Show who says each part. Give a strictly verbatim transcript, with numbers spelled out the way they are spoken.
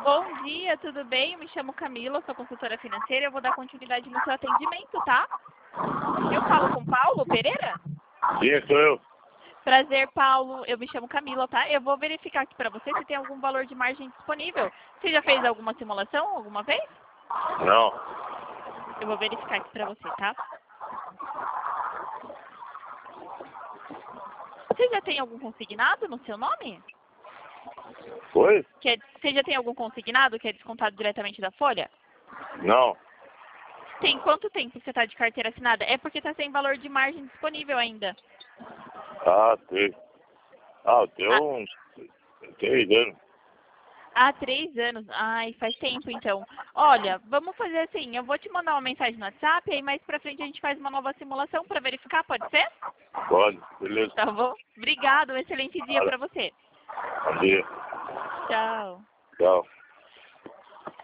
Speaker 1: Bom dia, tudo bem? Eu me chamo Camila, sou consultora financeira. Eu vou dar continuidade no seu atendimento, tá? Eu falo com Paulo Pereira?
Speaker 2: Sim, sou eu.
Speaker 1: Prazer, Paulo. Eu me chamo Camila, tá? Eu vou verificar aqui para você se tem algum valor de margem disponível. Você já fez alguma simulação alguma vez?
Speaker 2: Não.
Speaker 1: Eu vou verificar aqui para você, tá? Você já tem algum consignado no seu nome?
Speaker 2: Oi?
Speaker 1: Que é- você já tem algum consignado que é descontado diretamente da folha?
Speaker 2: Não.
Speaker 1: Tem quanto tempo você está de carteira assinada? É porque está sem valor de margem disponível ainda.
Speaker 2: Ah, tem. Ah, tem
Speaker 1: Ah,
Speaker 2: uns três anos.
Speaker 1: há três anos. Ai, faz tempo então. Olha, vamos fazer assim, eu vou te mandar uma mensagem no WhatsApp e aí mais pra frente a gente faz uma nova simulação para verificar, pode ser?
Speaker 2: Pode, beleza.
Speaker 1: Tá bom? Obrigado, um excelente dia
Speaker 2: Nada.
Speaker 1: para você.
Speaker 2: Bom dia.
Speaker 1: Tchau.
Speaker 2: Tchau.